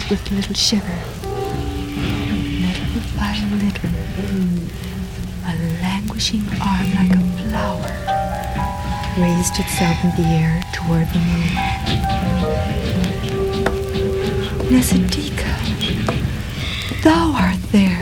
rose with a little shiver. Little by little, a languishing arm like a flower raised itself in the air toward the moon. Nesidika, thou art there.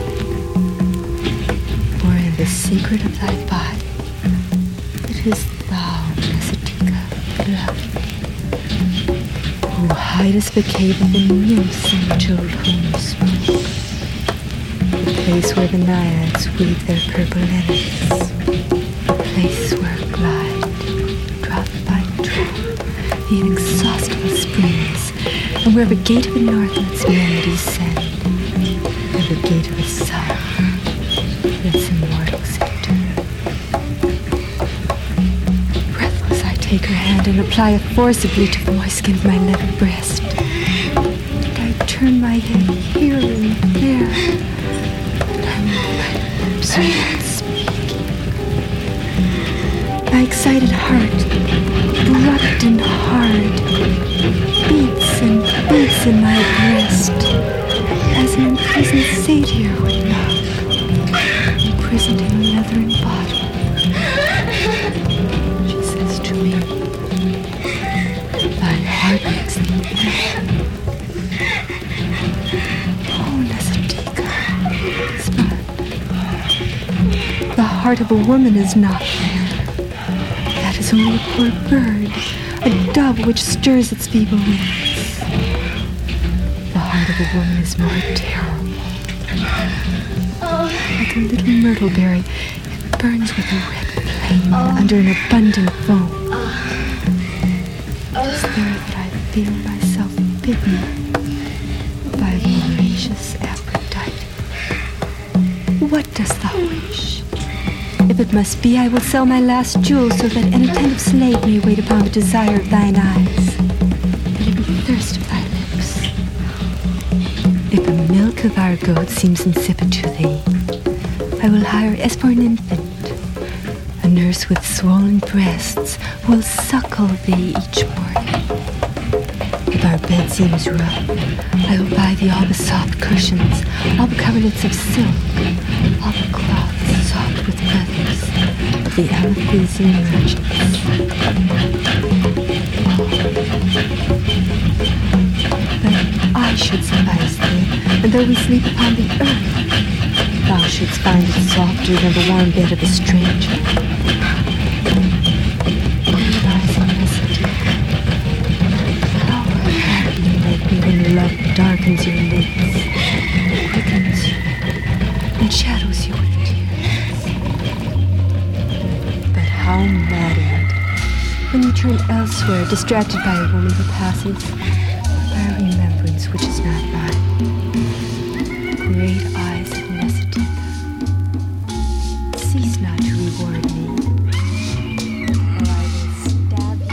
For in the secret of thy body, it is thou, Nesidika, beloved, who hidest the cave of the nymphs and children of smoke, the place where the naiads weave their purple lilies, the place where glide, drop by drop, the inexhaustible springs, and where the gate of the north lets melodies send, and the gate of the south lets immortals enter. Breathless, I take her hand and apply it forcibly to the moist skin of my leather breast. And I turn my head here and there, and I move my lips without speaking. My excited heart, abrupt and hard, beats and beats in my breast, as an imprisoned satyr would knock, imprisoned in a leathern bottle. She says to me, thine heart makes thee mad. Oh, Nesidika, but the heart of a woman is not there. That is only a poor bird, a dove which stirs its feeble wings. The heart of a woman is more terrible. Like a little myrtle berry, it burns with a red flame under an abundant foam. It is there that I feel myself bitten by the voracious Aphrodite. What dost thou wish? If it must be, I will sell my last jewel so that an attentive slave may wait upon the desire of thine eyes, the every thirst of thy lips. If the milk of our goat seems insipid to thee, I will hire as for an infant, a nurse with swollen breasts who will suckle thee each morning. If our bed seems rough, I will buy thee all the soft cushions, all the coverlets of silk, all the cloths soft with feathers of the Amalthasian merchants. But I should suffice thee, and though we sleep upon the earth, thou shouldst find it softer than the warm bed of a stranger. When love darkens your lids, quickens you, and shadows you with tears. But how maddened when you turn elsewhere, distracted by a woman who passes, by a remembrance which is not mine. Great eyes of Nesidika, cease not to reward me, or I will stab you.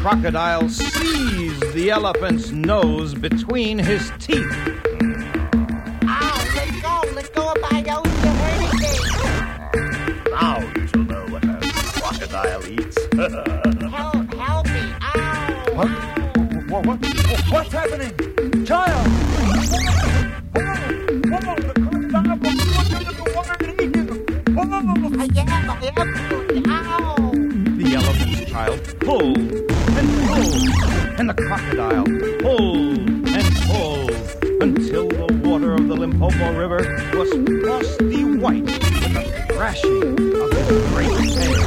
crocodile seized the elephant's nose between his teeth. Let go of my nose, you're hurting me. Now you shall know what a crocodile eats. Help me, ow! What's happening? Child! Whoa, the crocodile will go under the water and eat him. I am, ow! The elephant's child pulled and pulled, and the crocodile pulled and pulled, until the water of the Limpopo River was frosty white with the thrashing of his great tail.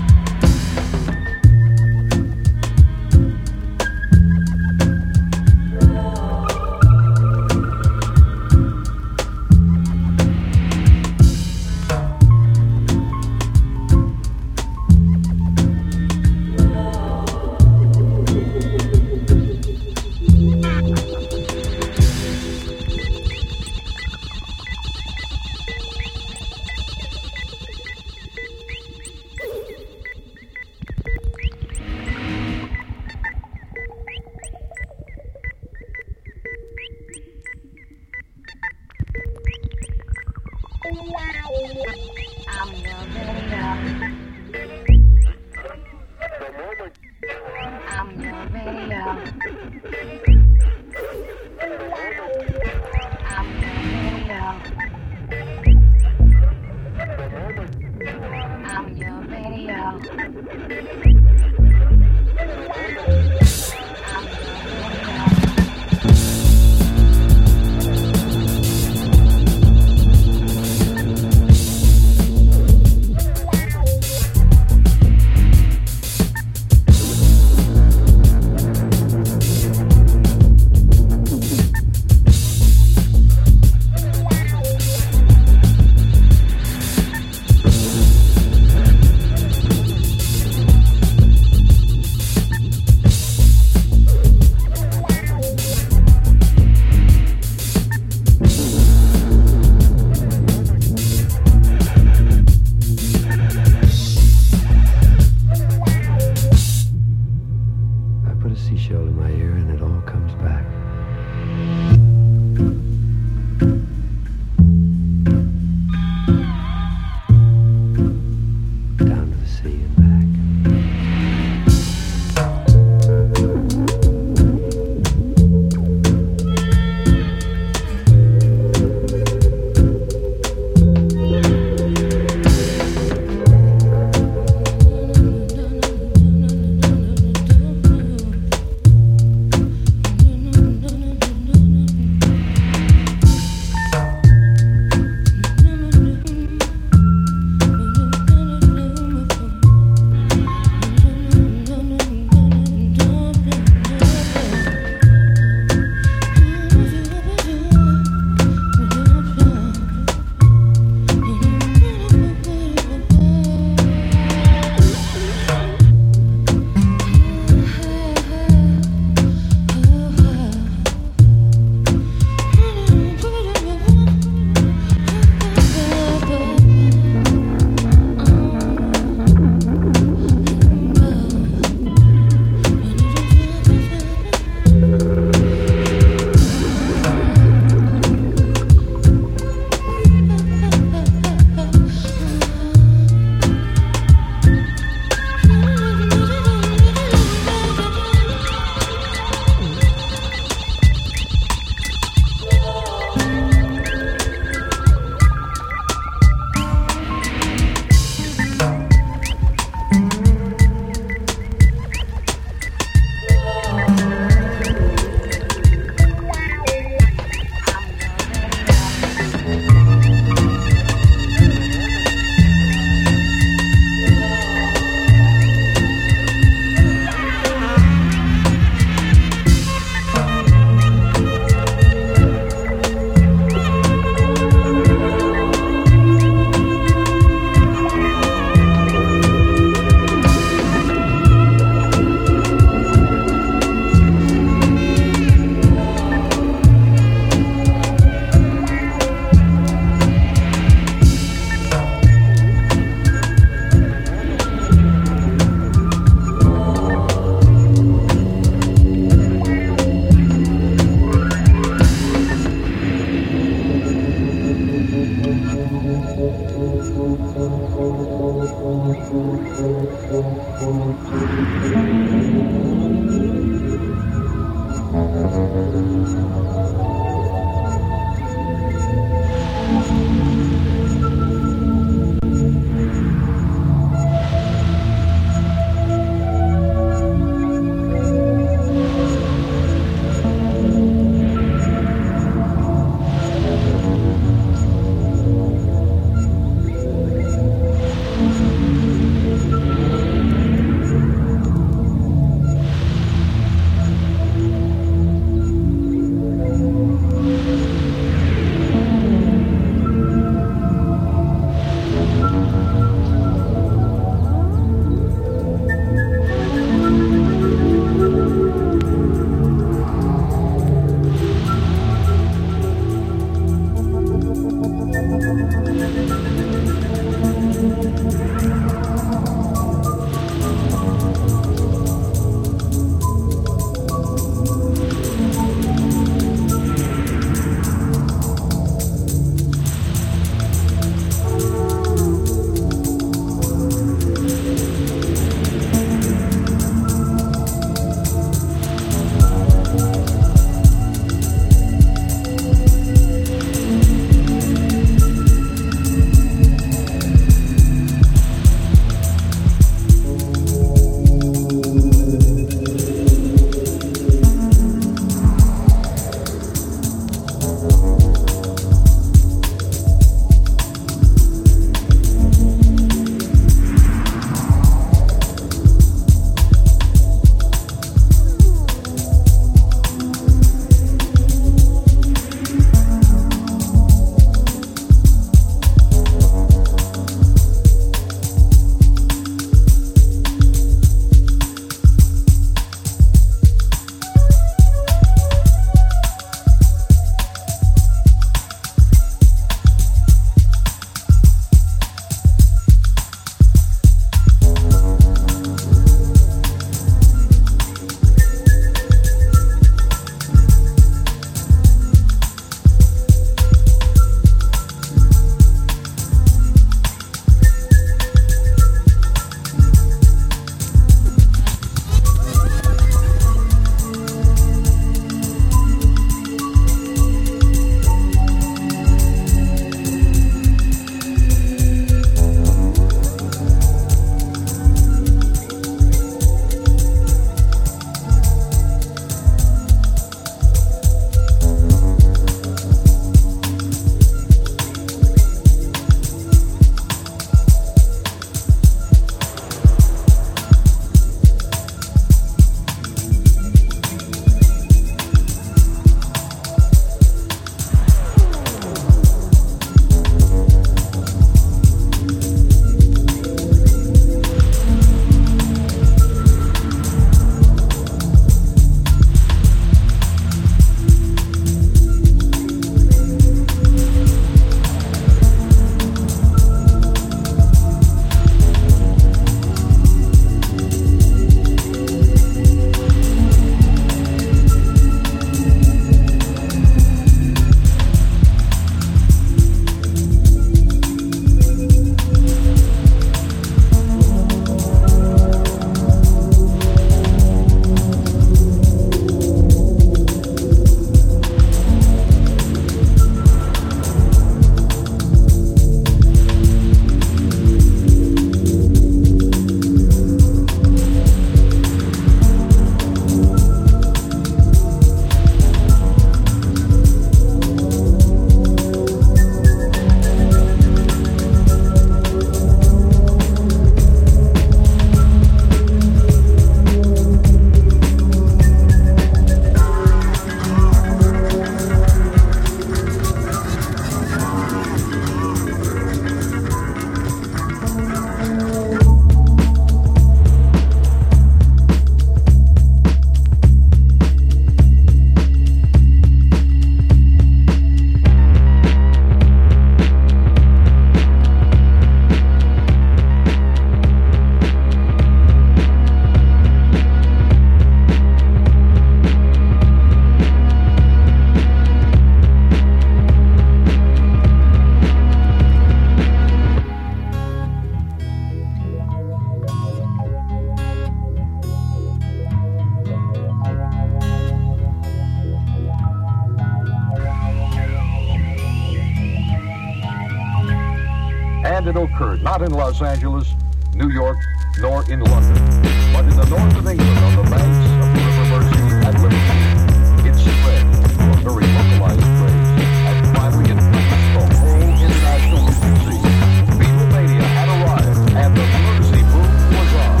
And it occurred not in Los Angeles, New York, nor in London, but in the north of England on the banks of the River Mersey at Liverpool. It spread to a very localized phrase, and finally encompassed the whole international music scene. Beatlemania had arrived, and the Mersey boom was on.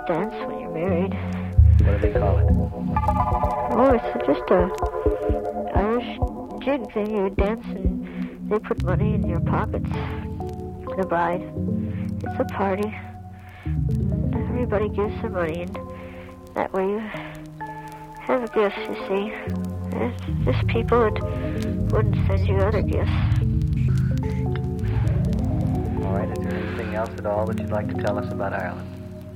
dance when you're married. What do they call it? Oh, it's just a Irish jig thing. You dance and they put money in your pockets. The bride. It's a party. And everybody gives some money, and that way you have gifts, you see. And it's just people that wouldn't send you other gifts. All right, is there anything else at all that you'd like to tell us about Ireland?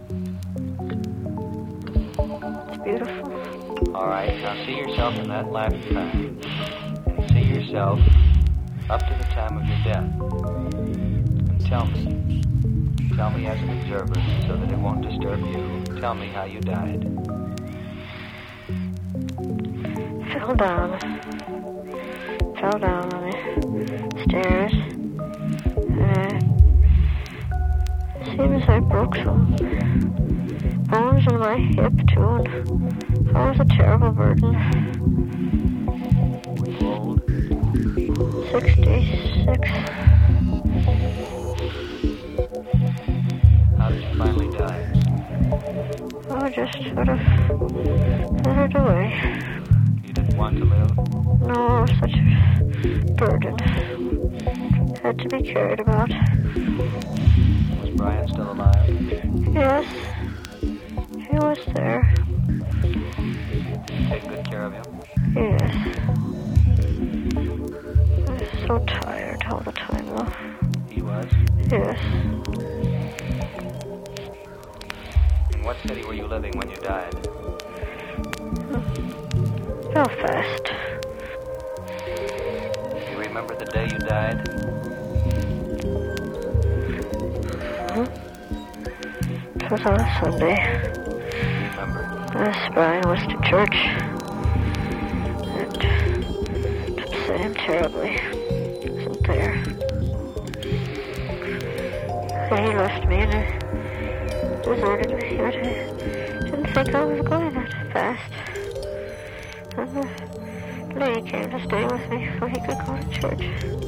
It's beautiful. All right, now see yourself in that lifetime. See yourself up to the time of your death. And tell me as an observer, so that it won't disturb you. Tell me how you died. Fell down on the stairs. Seems I broke some bones in my hip too, and that was a terrible burden. Were you old? 66. How did you finally die? Oh, just sort of withered away. You didn't want to live? No, it was such a burden. Had to be carried about. Was Brian still alive? Yes, he was there. Take good care of him? Yes. I was so tired all the time, though. He was? Yes. In what city were you living when you died? Belfast. Do you remember the day you died? It was on a Sunday. Remember? Yes, Brian was to church. And it upset him terribly. He wasn't there. And he left me and deserted me. But I didn't think I was going that fast. And the lady came to stay with me so he could go to church.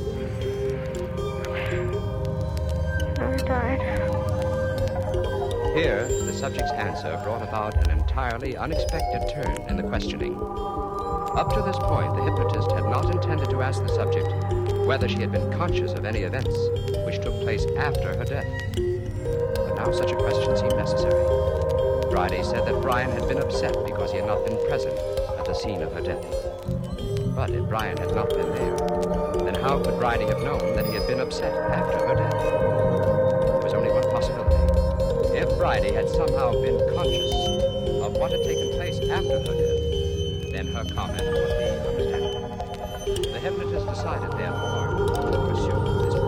And I died. Here, the subject's answer brought about an entirely unexpected turn in the questioning. Up to this point, the hypnotist had not intended to ask the subject whether she had been conscious of any events which took place after her death. But now such a question seemed necessary. Bridie said that Brian had been upset because he had not been present at the scene of her death. But if Brian had not been there, then how could Bridie have known that he had been upset after her death? There was only one possibility. If Bridie had somehow been conscious of what had taken place after her death, then her comment would be understandable. The hypnotist decided, therefore, to pursue this